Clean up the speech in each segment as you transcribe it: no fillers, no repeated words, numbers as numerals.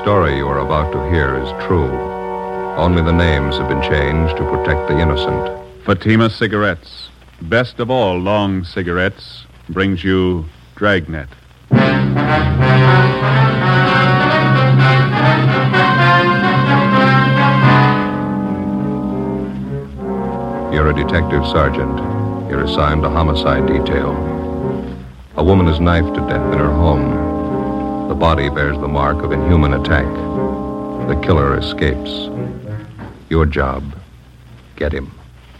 story you are about to hear is true. Only the names have been changed to protect the innocent. Fatima Cigarettes, best of all long cigarettes, brings you Dragnet. You're a detective sergeant. You're assigned to homicide detail. A woman is knifed to death in her home. The body bears the mark of inhuman attack. The killer escapes. Your job, get him.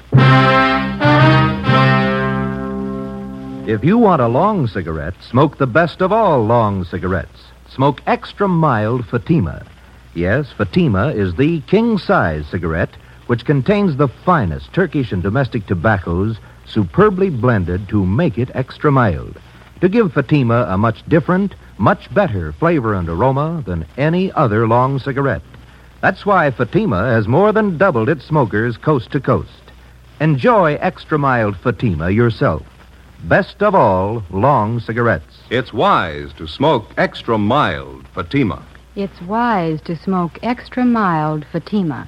If you want a long cigarette, smoke the best of all long cigarettes. Smoke extra mild Fatima. Yes, Fatima is the king-size cigarette which contains the finest Turkish and domestic tobaccos superbly blended to make it extra mild, to give Fatima a much different, much better flavor and aroma than any other long cigarette. That's why Fatima has more than doubled its smokers coast to coast. Enjoy extra mild Fatima yourself. Best of all long cigarettes. It's wise to smoke extra mild Fatima. It's wise to smoke extra mild Fatima.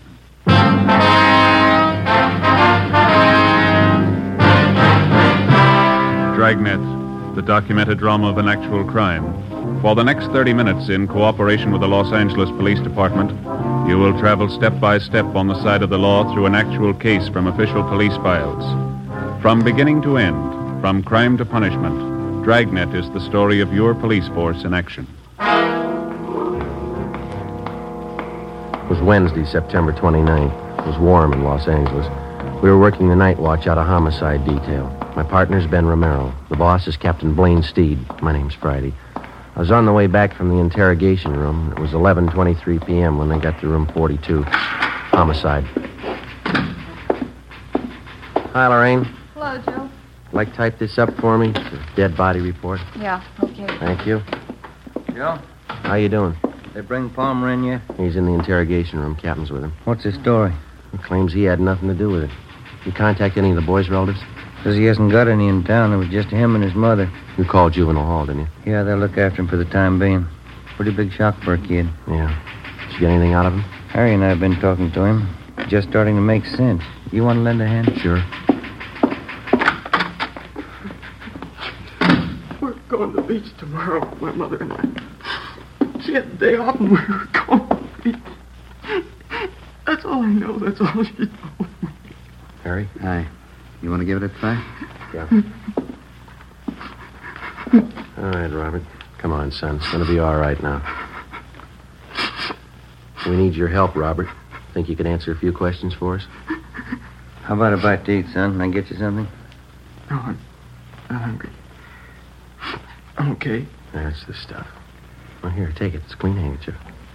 Dragnet, the documented drama of an actual crime. For the next 30 minutes, in cooperation with the Los Angeles Police Department, you will travel step by step on the side of the law through an actual case from official police files. From beginning to end, from crime to punishment, Dragnet is the story of your police force in action. It was Wednesday, September 29th. It was warm in Los Angeles. We were working the night watch out of homicide detail. My partner's Ben Romero. The boss is Captain Blaine Steed. My name's Friday. I was on the way back from the interrogation room. It was 11:23 p.m. when they got to room 42. Homicide. Hi, Lorraine. Hello, Joe. Like type this up for me? It's a dead body report. Yeah, okay. Thank you. Joe, How you doing? they bring Palmer in yet? He's in the interrogation room. Captain's with him. What's his story? He claims he had nothing to do with it. You contact any of the boys' relatives? Says he hasn't got any in town. It was just him and his mother. You called Juvenile Hall, didn't you? Yeah, they'll look after him for the time being. Pretty big shock for a kid. Yeah. Did you get anything out of him? Harry and I have been talking to him. Just starting to make sense. You want to lend a hand? Sure. We're going to the beach tomorrow, my mother and I. She had the day off and we were going to the beach. That's all I know. That's all she told me. Harry? Hi. You want to give it a try? Yeah. All right, Robert. Come on, son. It's going to be all right now. We need your help, Robert. Think you could answer a few questions for us? How about a bite to eat, son? Can I get you something? No, I'm not hungry. I'm okay. That's the stuff. Well, here, take it. It's a clean handkerchief.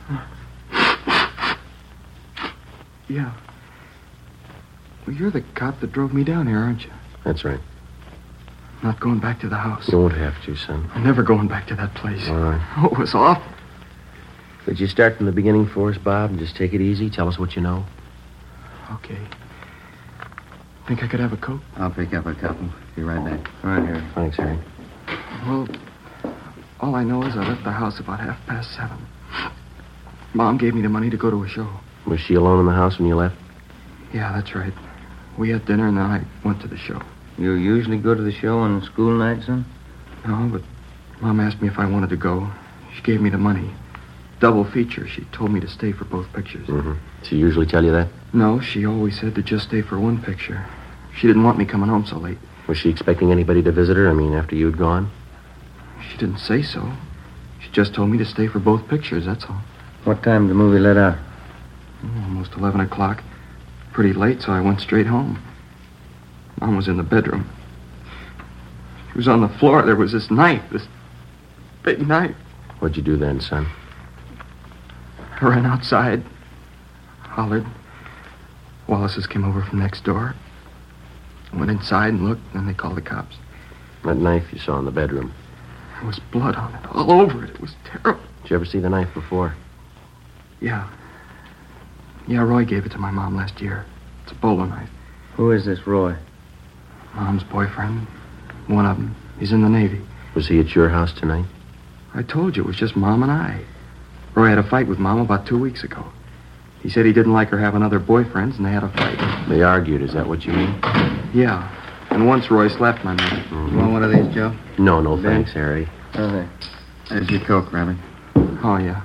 Yeah. Well, you're the cop that drove me down here, aren't you? That's right. Not going back to the house. You won't have to, son. I'm never going back to that place. All right. Oh, it was awful. Could you start from the beginning for us, Bob, and just take it easy? Tell us what you know. Okay. Think I could have a Coke? I'll pick up a couple. Be right back. All right, Harry. Thanks, Harry. Well, all I know is I left the house about 7:30. Mom gave me the money to go to a show. Was she alone in the house when you left? Yeah, that's right. We had dinner and then I went to the show. You usually go to the show on school night, son? No, but Mom asked me if I wanted to go. She gave me the money. Double feature. She told me to stay for both pictures. Mm-hmm. She usually tell you that? No, she always said to just stay for one picture. She didn't want me coming home so late. Was she expecting anybody to visit her? I mean, after you'd gone? She didn't say so. She just told me to stay for both pictures, that's all. What time did the movie let out? Almost 11 o'clock. Pretty late, so I went straight home. Mom was in the bedroom. She was on the floor. There was this knife, this big knife. What'd you do then, son? I ran outside, hollered. Wallace's came over from next door. I went inside and looked, and then they called the cops. That knife you saw in the bedroom. There was blood on it, all over it. It was terrible. Did you ever see the knife before? Yeah. Yeah, Roy gave it to my mom last year. It's a bowler knife. Who is this Roy? Mom's boyfriend. One of them. He's in the Navy. Was he at your house tonight? I told you, it was just Mom and I. Roy had a fight with Mom about 2 weeks ago. He said he didn't like her having other boyfriends, and they had a fight. They argued, is that what you mean? Yeah. And once Roy slapped my mother. You want one of these, Joe? No, thanks, Harry. Okay. There's your Coke, Robbie. Oh, yeah.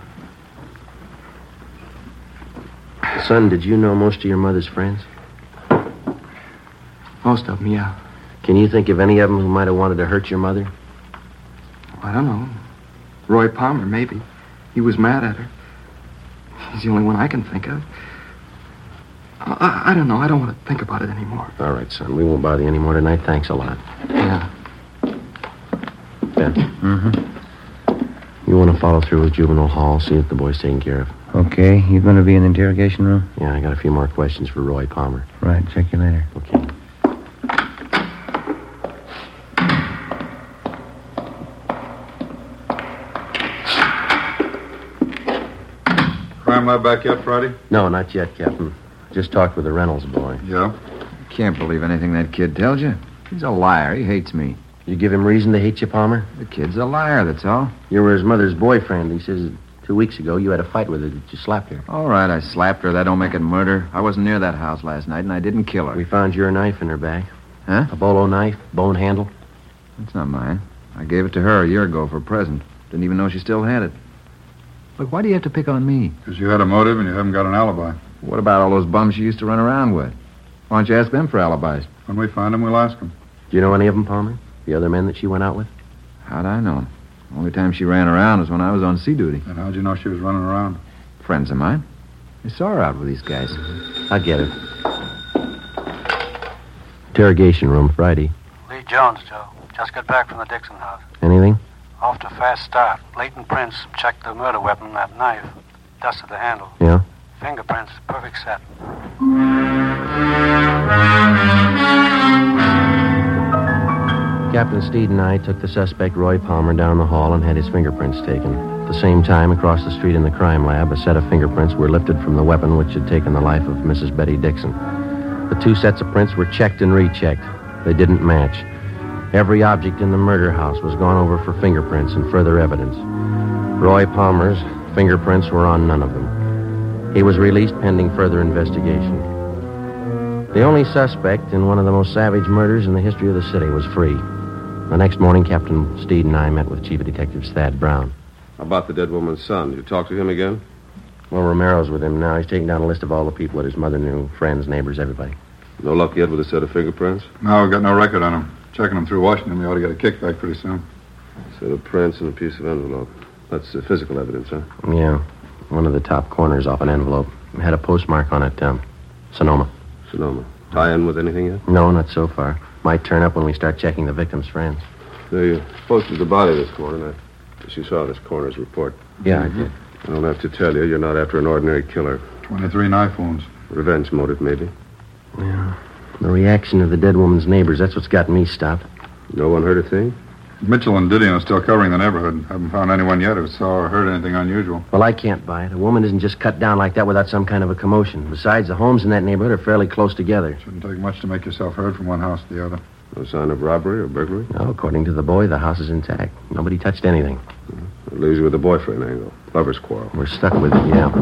Son, did you know most of your mother's friends? Most of them, yeah. Can you think of any of them who might have wanted to hurt your mother? I don't know. Roy Palmer, maybe. He was mad at her. He's the only one I can think of. I don't know. I don't want to think about it anymore. All right, son. We won't bother you anymore tonight. Thanks a lot. Yeah. Ben. Mm-hmm. You want to follow through with Juvenile Hall, see if the boy's taken care of. Okay. You going to be in the interrogation room? Yeah, I got a few more questions for Roy Palmer. Right. Check you later. Okay. Crime lab back yet, Friday? No, not yet, Captain. Just talked with the Reynolds boy. Yeah? Can't believe anything that kid tells you. He's a liar. He hates me. You give him reason to hate you, Palmer? The kid's a liar, that's all. You were his mother's boyfriend. He says 2 weeks ago you had a fight with her that you slapped her. All right, I slapped her. That don't make it murder. I wasn't near that house last night, and I didn't kill her. We found your knife in her bag. Huh? A bolo knife, bone handle. That's not mine. I gave it to her a year ago for a present. Didn't even know she still had it. Look, why do you have to pick on me? Because you had a motive and you haven't got an alibi. What about all those bums you used to run around with? Why don't you ask them for alibis? When we find them, we'll ask them. Do you know any of them, Palmer? The other men that she went out with? How'd I know? The only time she ran around was when I was on sea duty. And how'd you know she was running around? Friends of mine. I saw her out with these guys. I get it. Interrogation room, Friday. Lee Jones, Joe. Just got back from the Dixon house. Anything? Off to a fast start. Leighton Prince checked the murder weapon, that knife. Dusted the handle. Yeah? Fingerprints, perfect set. Captain Steed and I took the suspect, Roy Palmer, down the hall and had his fingerprints taken. At the same time, across the street in the crime lab, a set of fingerprints were lifted from the weapon which had taken the life of Mrs. Betty Dixon. The 2 sets of prints were checked and rechecked. They didn't match. Every object in the murder house was gone over for fingerprints and further evidence. Roy Palmer's fingerprints were on none of them. He was released pending further investigation. The only suspect in one of the most savage murders in the history of the city was free. The next morning, Captain Steed and I met with Chief of Detectives Thad Brown. How about the dead woman's son? Did you talk to him again? Well, Romero's with him now. He's taking down a list of all the people that his mother knew, friends, neighbors, everybody. No luck yet with a set of fingerprints? No, we've got no record on him. Checking them through Washington, we ought to get a kickback pretty soon. Set of prints and a piece of envelope. That's physical evidence, huh? Yeah. One of the top corners off an envelope. It had a postmark on it, Sonoma. Sonoma. Tie in with anything yet? No, not so far. Might turn up when we start checking the victim's friends. They posted the body this morning. I guess you saw this coroner's report. Yeah, I did. I don't have to tell you, you're not after an ordinary killer. 23 knife wounds. Revenge motive, maybe. Yeah. The reaction of the dead woman's neighbors, that's what's got me stopped. No one heard a thing? Mitchell and Didion are still covering the neighborhood. Haven't found anyone yet who saw or heard anything unusual. Well, I can't buy it. A woman isn't just cut down like that without some kind of a commotion. Besides, the homes in that neighborhood are fairly close together. Shouldn't take much to make yourself heard from one house to the other. No sign of robbery or burglary? No, according to the boy, the house is intact. Nobody touched anything. It leaves you with the boyfriend angle. Lover's quarrel. We're stuck with it, yeah.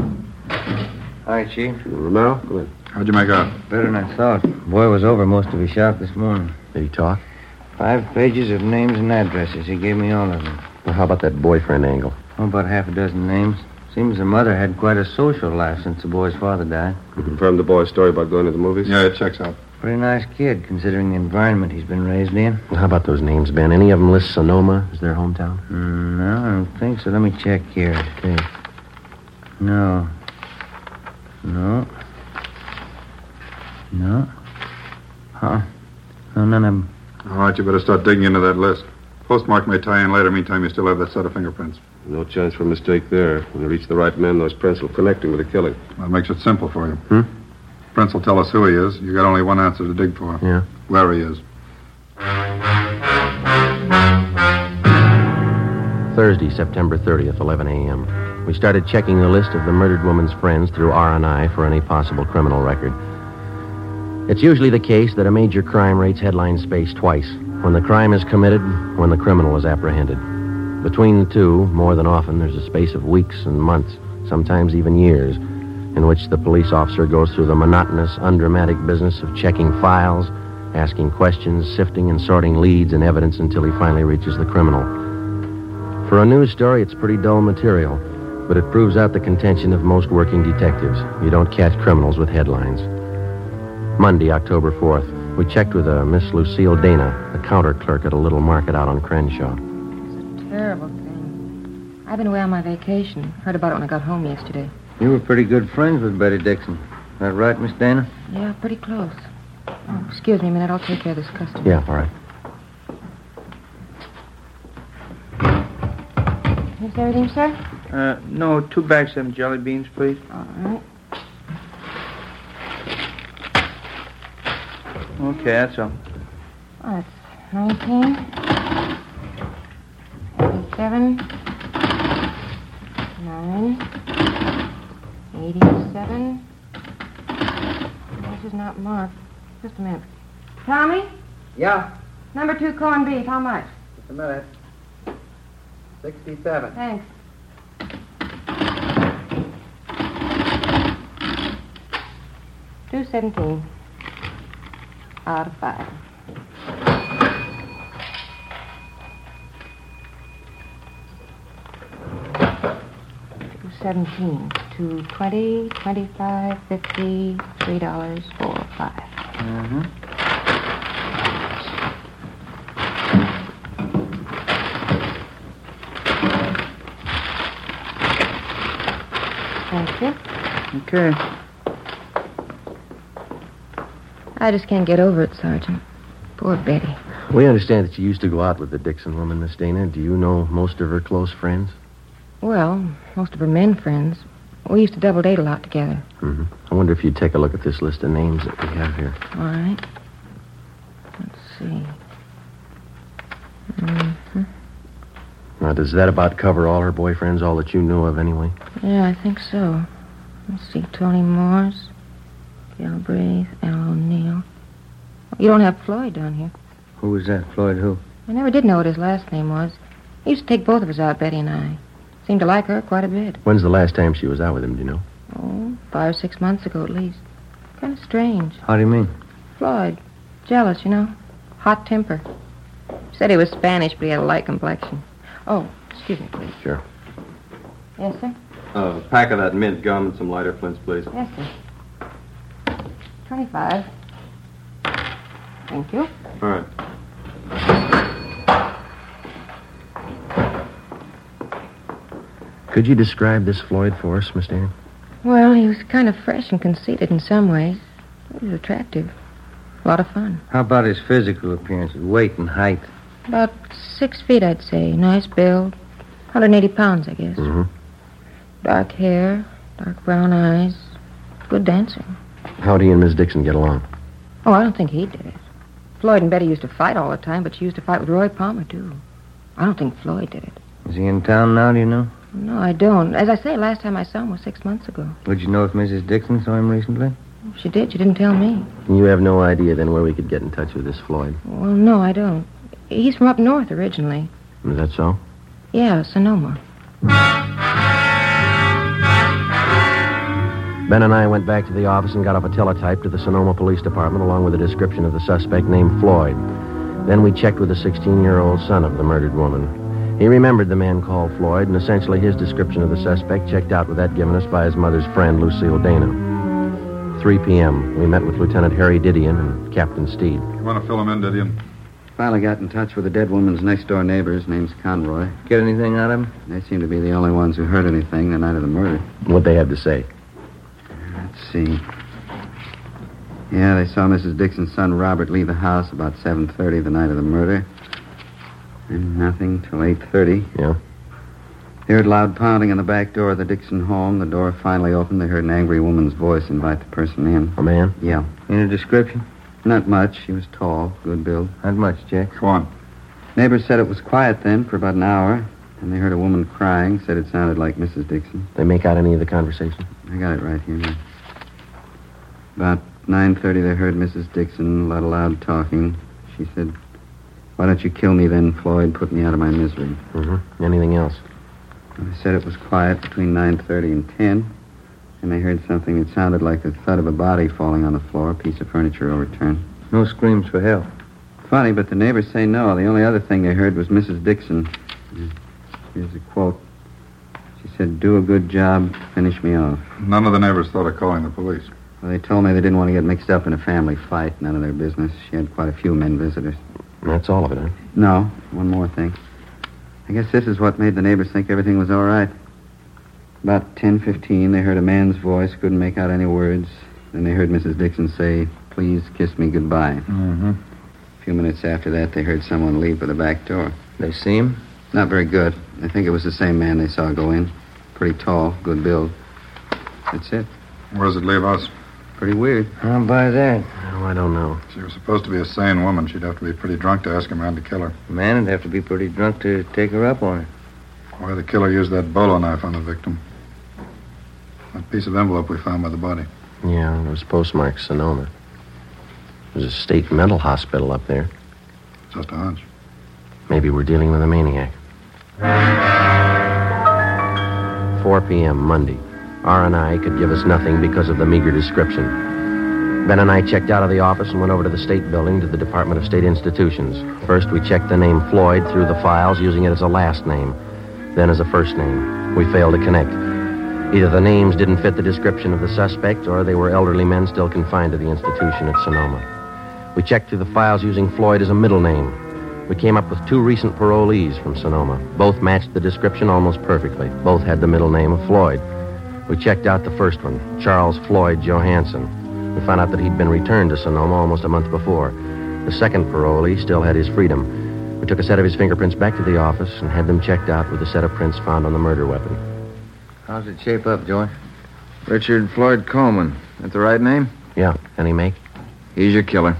Hi, Chief. Romero, go ahead. How'd you make out? Better than I thought. Boy was over most of his shop this morning. Did he talk? 5 pages of names and addresses. He gave me all of them. Well, how about that boyfriend angle? Oh, about half a dozen names. Seems the mother had quite a social life since the boy's father died. You confirmed the boy's story about going to the movies? Yeah, it checks out. Pretty nice kid, considering the environment he's been raised in. Well, how about those names, Ben? Any of them list Sonoma as their hometown? No, I don't think so. Let me check here. Okay. No. Huh? No, none of them. All right, you better start digging into that list. Postmark may tie in later. Meantime, you still have that set of fingerprints. No chance for a mistake there. When you reach the right man, those prints will connect him with the killing. That makes it simple for you. Prince will tell us who he is. You got only one answer to dig for. Yeah. Where he is. Thursday, September 30th, 11 a.m. We started checking the list of the murdered woman's friends through R&I for any possible criminal record. It's usually the case that a major crime rates headline space twice. When the crime is committed, when the criminal is apprehended. Between the two, more than often, there's a space of weeks and months, sometimes even years, in which the police officer goes through the monotonous, undramatic business of checking files, asking questions, sifting and sorting leads and evidence until he finally reaches the criminal. For a news story, it's pretty dull material, but it proves out the contention of most working detectives. You don't catch criminals with headlines. Monday, October 4th, we checked with a Miss Lucille Dana, a counter clerk at a little market out on Crenshaw. It's a terrible thing. I've been away on my vacation. Heard about it when I got home yesterday. You were pretty good friends with Betty Dixon. That right, Miss Dana? Yeah, pretty close. Oh, excuse me a minute. I'll take care of this customer. Yeah, all right. Is there anything, sir? No, 2 bags of jelly beans, please. All right. Okay, that's all. Oh, that's 19. 87. 9. 87. This is not marked. Just a minute. Tommy? Yeah? Number 2 corned beef. How much? Just a minute. 67. Thanks. $2.17 out of 5. $2.17 to 20, 25, 50, $3, 4, 5. Mm-hmm. Thank you. Okay. I just can't get over it, Sergeant. Poor Betty. We understand that you used to go out with the Dixon woman, Miss Dana. Do you know most of her close friends? Well, most of her men friends. We used to double date a lot together. Mm-hmm. I wonder if you'd take a look at this list of names that we have here. All right. Let's see. Mm-hmm. Now, does that about cover all her boyfriends, all that you knew of anyway? Yeah, I think so. Let's see. Tony Morse, Galbraith, Al O'Neill. You don't have Floyd down here. Who was that? Floyd who? I never did know what his last name was. He used to take both of us out, Betty and I. Seemed to like her quite a bit. When's the last time she was out with him, do you know? Oh, 5 or 6 months ago at least. Kind of strange. How do you mean? Floyd. Jealous, you know. Hot temper. Said he was Spanish, but he had a light complexion. Oh, excuse me, please. Sure. Yes, sir? A pack of that mint gum and some lighter flints, please. Yes, sir. 25. Thank you. All right. Could you describe this Floyd for us, Miss Dana? Well, he was kind of fresh and conceited in some ways. He was attractive. A lot of fun. How about his physical appearance, weight and height? About 6 feet, I'd say. Nice build. 180 pounds, I guess. Mm-hmm. Dark hair, dark brown eyes. Good dancer. How'd he and Miss Dixon get along? Oh, I don't think he did it. Floyd and Betty used to fight all the time, but she used to fight with Roy Palmer, too. I don't think Floyd did it. Is he in town now, do you know? No, I don't. As I say, last time I saw him was 6 months ago. Would you know if Mrs. Dixon saw him recently? She did. She didn't tell me. You have no idea, then, where we could get in touch with this Floyd? Well, no, I don't. He's from up north originally. Is that so? Yeah, Sonoma. Ben and I went back to the office and got up a teletype to the Sonoma Police Department along with a description of the suspect named Floyd. Then we checked with the 16-year-old son of the murdered woman. He remembered the man called Floyd, and essentially his description of the suspect checked out with that given us by his mother's friend, Lucille Dana. 3 p.m. We met with Lieutenant Harry Didion and Captain Steed. You want to fill him in, Didion? Finally got in touch with the dead woman's next-door neighbors. Name's Conroy. Get anything out of him? They seem to be the only ones who heard anything the night of the murder. What'd they have to say? Let's see. Yeah, they saw Mrs. Dixon's son, Robert, leave the house about 7:30 the night of the murder. And nothing till 8:30. Yeah? They heard loud pounding on the back door of the Dixon home. The door finally opened. They heard an angry woman's voice invite the person in. A man? Yeah. Any description? Not much. She was tall, good build. Not much, Jack. Go on. Neighbors said it was quiet then for about an hour. And they heard a woman crying, said it sounded like Mrs. Dixon. They make out any of the conversation? I got it right here. About 9:30, they heard Mrs. Dixon, a lot of loud talking. She said, Why don't you kill me then, Floyd? Put me out of my misery. Mm-hmm. Anything else? They said it was quiet between 9:30 and 10, and they heard something that sounded like the thud of a body falling on the floor, a piece of furniture overturned. No screams for help. Funny, but the neighbors say no. The only other thing they heard was Mrs. Dixon. Here's a quote. She said, "Do a good job, finish me off." None of the neighbors thought of calling the police. Well, they told me they didn't want to get mixed up in a family fight. None of their business. She had quite a few men visitors. That's all of it, huh? No, one more thing. I guess this is what made the neighbors think everything was all right. About 10:15, they heard a man's voice, couldn't make out any words. Then they heard Mrs. Dixon say, "Please kiss me goodbye." Mm-hmm. A few minutes after that, they heard someone leave for the back door. They see him? Not very good. I think it was the same man they saw go in. Pretty tall, good build. That's it. Where does it leave us? Pretty weird. I'll buy that. Oh, I don't know. She was supposed to be a sane woman. She'd have to be pretty drunk to ask him around to kill her. The man would have to be pretty drunk to take her up on it. Why the killer used that bolo knife on the victim. That piece of envelope we found by the body. Yeah, it was postmarked Sonoma. There's a state mental hospital up there. Just a hunch. Maybe we're dealing with a maniac. 4 p.m. Monday. R&I could give us nothing because of the meager description. Ben and I checked out of the office and went over to the state building to the Department of State Institutions. First, we checked the name Floyd through the files, using it as a last name, then as a first name. We failed to connect. Either the names didn't fit the description of the suspect, or they were elderly men still confined to the institution at Sonoma. We checked through the files using Floyd as a middle name. We came up with 2 recent parolees from Sonoma. Both matched the description almost perfectly. Both had the middle name of Floyd. We checked out the first one, Charles Floyd Johansson. We found out that he'd been returned to Sonoma almost a month before. The second parolee still had his freedom. We took a set of his fingerprints back to the office and had them checked out with a set of prints found on the murder weapon. How's it shape up, Joy? Richard Floyd Coleman. That the right name? Yeah. Any make? He's your killer.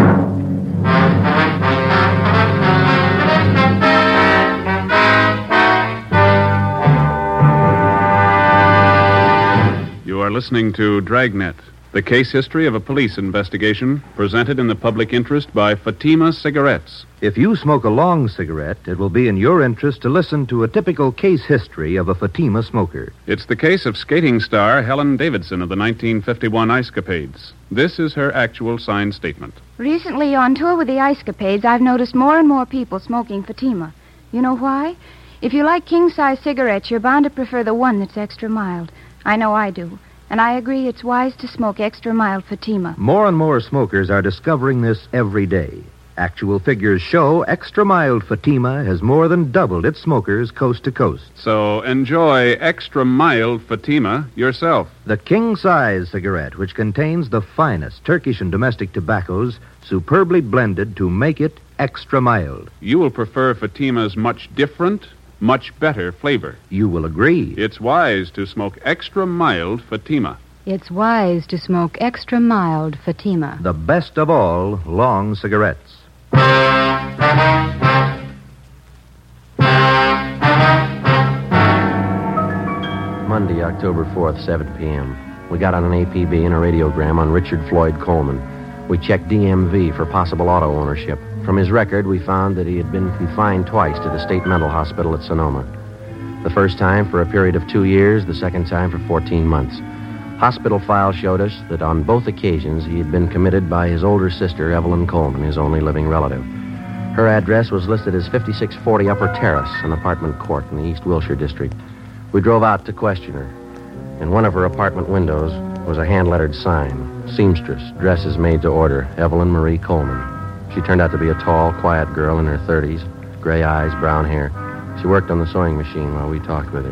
You are listening to Dragnet, the case history of a police investigation presented in the public interest by Fatima Cigarettes. If you smoke a long cigarette, it will be in your interest to listen to a typical case history of a Fatima smoker. It's the case of skating star Helen Davidson of the 1951 Ice Capades. This is her actual signed statement. Recently, on tour with the Ice Capades, I've noticed more and more people smoking Fatima. You know why? If you like king-size cigarettes, you're bound to prefer the one that's extra mild. I know I do. And I agree it's wise to smoke extra mild Fatima. More and more smokers are discovering this every day. Actual figures show extra mild Fatima has more than doubled its smokers coast to coast. So enjoy extra mild Fatima yourself. The king-size cigarette, which contains the finest Turkish and domestic tobaccos, superbly blended to make it extra mild. You will prefer Fatima's much different, much better flavor. You will agree. It's wise to smoke extra mild Fatima. It's wise to smoke extra mild Fatima. The best of all long cigarettes. Monday, October 4th, 7 p.m. We got on an APB and a radiogram on Richard Floyd Coleman. We checked DMV for possible auto ownership. From his record, we found that he had been confined twice to the state mental hospital at Sonoma. The first time for a period of 2 years, the second time for 14 months. Hospital files showed us that on both occasions he had been committed by his older sister, Evelyn Coleman, his only living relative. Her address was listed as 5640 Upper Terrace, an apartment court in the East Wilshire district. We drove out to question her. In one of her apartment windows was a hand-lettered sign, seamstress, dresses made to order, Evelyn Marie Coleman. She turned out to be a tall, quiet girl in her 30s, gray eyes, brown hair. She worked on the sewing machine while we talked with her.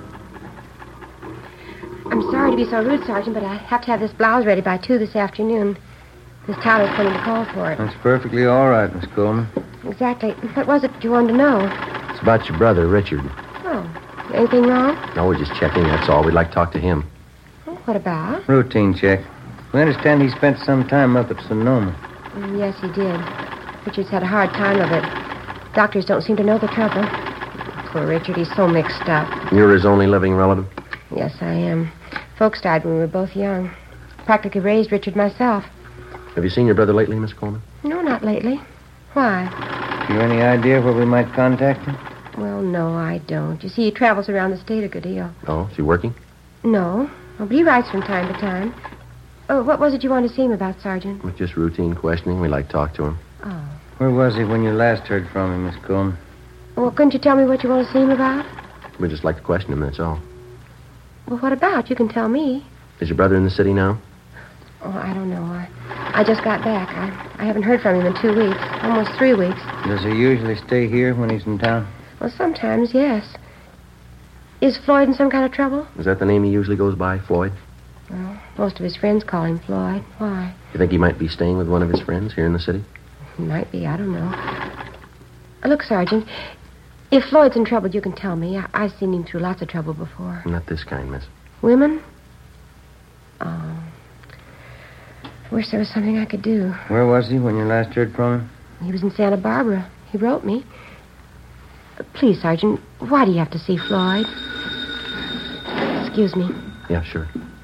I'm sorry to be so rude, Sergeant, but I have to have this blouse ready by 2 this afternoon. Miss Tyler's coming to call for it. That's perfectly all right, Miss Coleman. Exactly. What was it you wanted to know? It's about your brother, Richard. Oh, anything wrong? No, we're just checking, that's all. We'd like to talk to him. Oh, what about? Routine check. We understand he spent some time up at Sonoma. Yes, he did. Richard's had a hard time of it. Doctors don't seem to know the trouble. Poor Richard, he's so mixed up. You're his only living relative? Yes, I am. Folks died when we were both young. Practically raised Richard myself. Have you seen your brother lately, Miss Coleman? No, not lately. Why? You any idea where we might contact him? Well, no, I don't. You see, he travels around the state a good deal. Oh, is he working? No. Oh, but he writes from time to time. Oh, what was it you wanted to see him about, Sergeant? With just routine questioning. We like to talk to him. Oh. Where was he when you last heard from him, Miss Coleman? Well, couldn't you tell me what you want to see him about? We just like to question him, that's all. Well, what about? You can tell me. Is your brother in the city now? Oh, I don't know. I just got back. I haven't heard from him in 2 weeks. Almost 3 weeks. Does he usually stay here when he's in town? Well, sometimes, yes. Is Floyd in some kind of trouble? Is that the name he usually goes by, Floyd? Well, most of his friends call him Floyd. Why? You think he might be staying with one of his friends here in the city? He might be. I don't know. Look, Sergeant, if Floyd's in trouble, you can tell me. I've seen him through lots of trouble before. Not this kind, miss. Women? Oh. I wish there was something I could do. Where was he when you last heard from him? He was in Santa Barbara. He wrote me. Please, Sergeant, why do you have to see Floyd? Excuse me. Yeah, sure.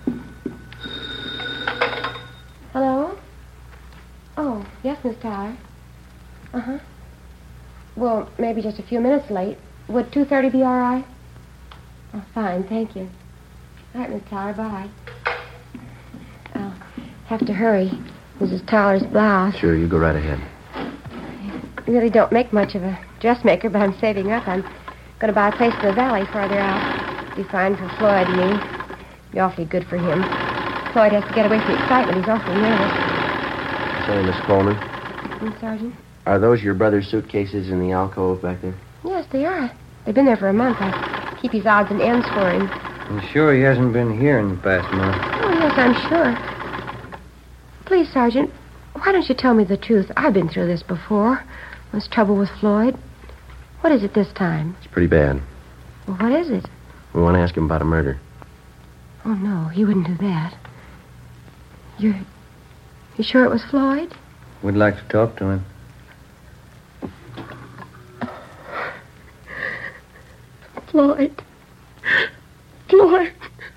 Hello? Oh, yes, Miss Tyler. Uh-huh. Well, maybe just a few minutes late. Would 2:30 be all right? Oh, fine, thank you. All right, Miss Tyler, bye. I'll have to hurry. Mrs. Tyler's blouse. Sure, you go right ahead. I really don't make much of a dressmaker, but I'm saving up. I'm going to buy a place in the valley farther out. Be fine for Floyd and me. Be awfully good for him. Floyd has to get away from the excitement. He's awfully nervous. Sorry, Miss Coleman. Sergeant? Are those your brother's suitcases in the alcove back there? Yes, they are. They've been there for a month. I keep his odds and ends for him. You sure he hasn't been here in the past month? Oh, yes, I'm sure. Please, Sergeant, why don't you tell me the truth? I've been through this before. This trouble with Floyd. What is it this time? It's pretty bad. Well, what is it? We want to ask him about a murder. Oh, no, he wouldn't do that. You sure it was Floyd? We'd like to talk to him. Floyd. Floyd.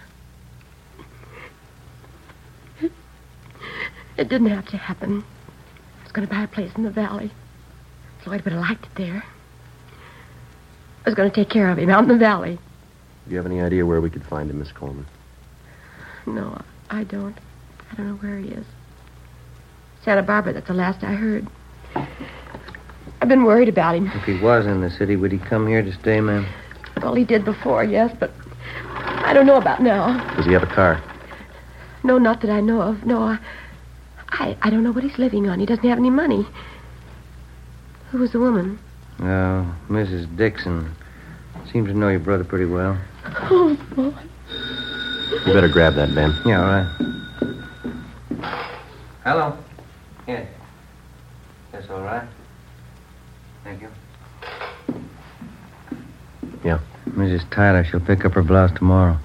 It didn't have to happen. I was going to buy a place in the valley. Floyd would have liked it there. I was going to take care of him out in the valley. Do you have any idea where we could find him, Miss Coleman? No, I don't. I don't know where he is. Santa Barbara, that's the last I heard. I've been worried about him. If he was in the city, would he come here to stay, ma'am? Well, he did before, yes, but I don't know about now. Does he have a car? No, not that I know of. No, I don't know what he's living on. He doesn't have any money. Who was the woman? Oh, Mrs. Dixon. Seems to know your brother pretty well. Oh, boy. You better grab that, Ben. Yeah, all right. Hello. Yes. That's all right. Thank you. Yeah. Mrs. Tyler, she'll pick up her blouse tomorrow.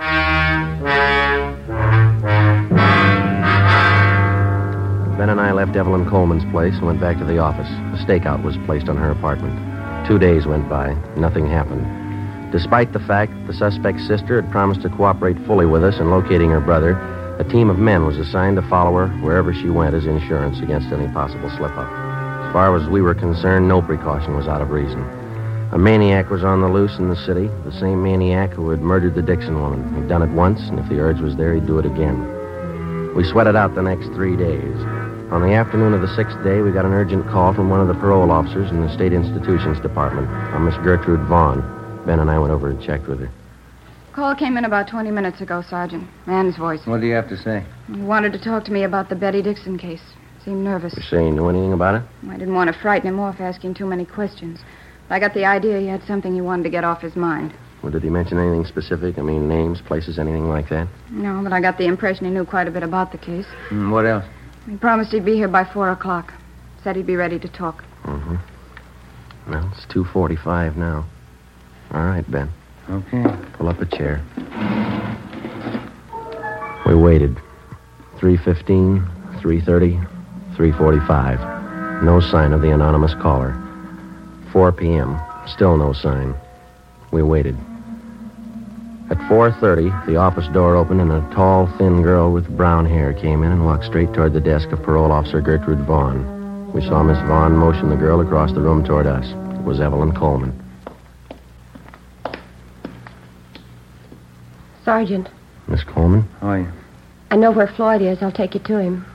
Ben and I left Evelyn Coleman's place and went back to the office. A stakeout was placed on her apartment. 2 days went by. Nothing happened. Despite the fact that the suspect's sister had promised to cooperate fully with us in locating her brother, a team of men was assigned to follow her wherever she went as insurance against any possible slip-up. As far as we were concerned, no precaution was out of reason. A maniac was on the loose in the city, the same maniac who had murdered the Dixon woman. He'd done it once, and if the urge was there, he'd do it again. We sweated out the next 3 days. On the afternoon of the 6th day, we got an urgent call from one of the parole officers in the State Institutions Department, a Miss Gertrude Vaughn. Ben and I went over and checked with her. Call came in about 20 minutes ago, Sergeant. Man's voice. What do you have to say? He wanted to talk to me about the Betty Dixon case. Seemed nervous. You say you knew anything about it? I didn't want to frighten him off asking too many questions. I got the idea he had something he wanted to get off his mind. Well, did he mention anything specific? I mean, names, places, anything like that? No, but I got the impression he knew quite a bit about the case. What else? He promised he'd be here by 4 o'clock. Said he'd be ready to talk. Mm-hmm. Well, it's 2:45 now. All right, Ben. Okay. Pull up a chair. We waited. 3:15, 3:30, 3:45. No sign of the anonymous caller. 4 p.m. Still no sign. We waited. At 4:30, the office door opened and a tall, thin girl with brown hair came in and walked straight toward the desk of Parole Officer Gertrude Vaughn. We saw Miss Vaughn motion the girl across the room toward us. It was Evelyn Coleman. Sergeant, Miss Coleman? How are you? I know where Floyd is. I'll take you to him.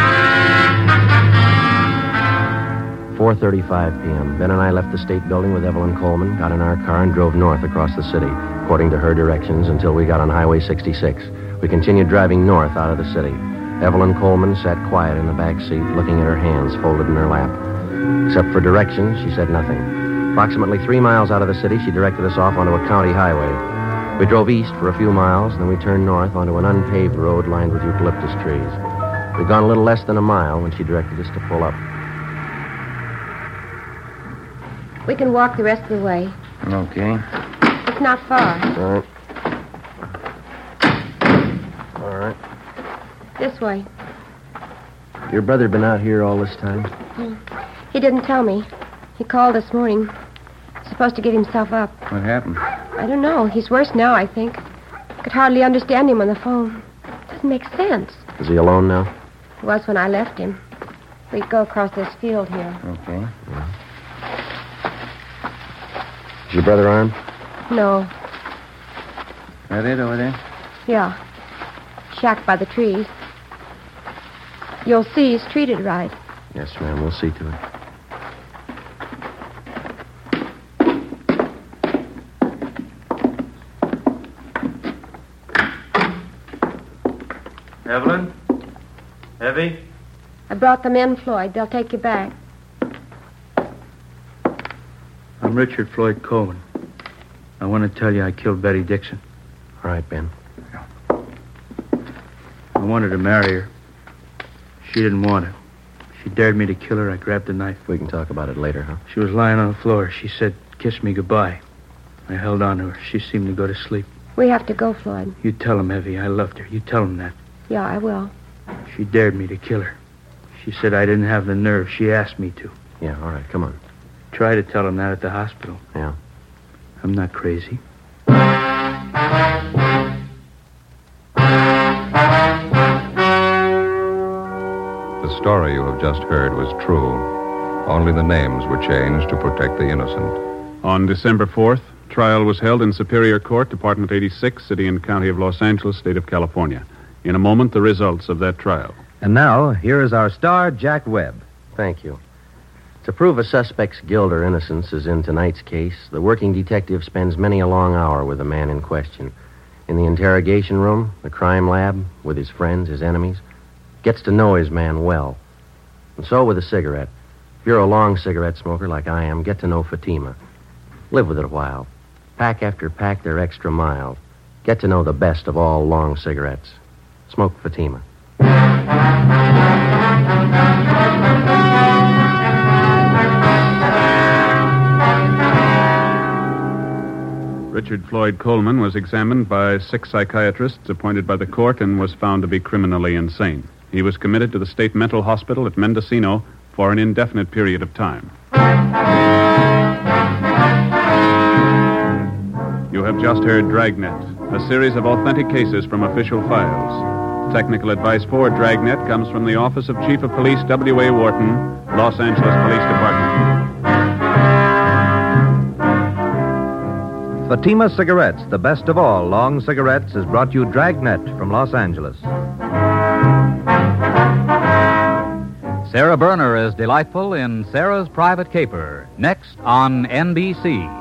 4:35 p.m. Ben and I left the state building with Evelyn Coleman, got in our car, and drove north across the city, according to her directions, until we got on Highway 66. We continued driving north out of the city. Evelyn Coleman sat quiet in the back seat, looking at her hands folded in her lap. Except for directions, she said nothing. Approximately 3 miles out of the city, she directed us off onto a county highway. We drove east for a few miles, then we turned north onto an unpaved road lined with eucalyptus trees. We'd gone a little less than a mile when she directed us to pull up. We can walk the rest of the way. Okay. It's not far. All right. This way. Your brother been out here all this time? He didn't tell me. He called this morning. Supposed to get himself up. What happened? I don't know. He's worse now, I think. I could hardly understand him on the phone. Doesn't make sense. Is he alone now? He was when I left him. We go across this field here. Okay. Yeah. Is your brother armed? No. That it over there? Yeah. Shack by the trees. You'll see he's treated right. Yes, ma'am. We'll see to it. Evelyn? Evie? I brought them in, Floyd. They'll take you back. I'm Richard Floyd Coleman. I want to tell you I killed Betty Dixon. All right, Ben. I wanted to marry her. She didn't want it. She dared me to kill her. I grabbed a knife. We can talk about it later, huh? She was lying on the floor. She said, "Kiss me goodbye." I held on to her. She seemed to go to sleep. We have to go, Floyd. You tell him, Evie, I loved her. You tell him that. Yeah, I will. She dared me to kill her. She said I didn't have the nerve. She asked me to. Yeah, all right, come on. Try to tell him that at the hospital. Yeah. I'm not crazy. The story you have just heard was true. Only the names were changed to protect the innocent. On December 4th, trial was held in Superior Court, Department 86, City and County of Los Angeles, State of California. In a moment, the results of that trial. And now, here is our star, Jack Webb. Thank you. To prove a suspect's guilt or innocence, as in tonight's case, the working detective spends many a long hour with the man in question. In the interrogation room, the crime lab, with his friends, his enemies, gets to know his man well. And so with a cigarette. If you're a long cigarette smoker like I am, get to know Fatima. Live with it a while. Pack after pack, they're extra mild. Get to know the best of all long cigarettes. Smoke Fatima. Richard Floyd Coleman was examined by 6 psychiatrists appointed by the court and was found to be criminally insane. He was committed to the state mental hospital at Mendocino for an indefinite period of time. You have just heard Dragnet, a series of authentic cases from official files. Technical advice for Dragnet comes from the Office of Chief of Police W.A. Wharton, Los Angeles Police Department. Fatima Cigarettes, the best of all long cigarettes, has brought you Dragnet from Los Angeles. Sarah Berner is delightful in Sarah's Private Caper, next on NBC.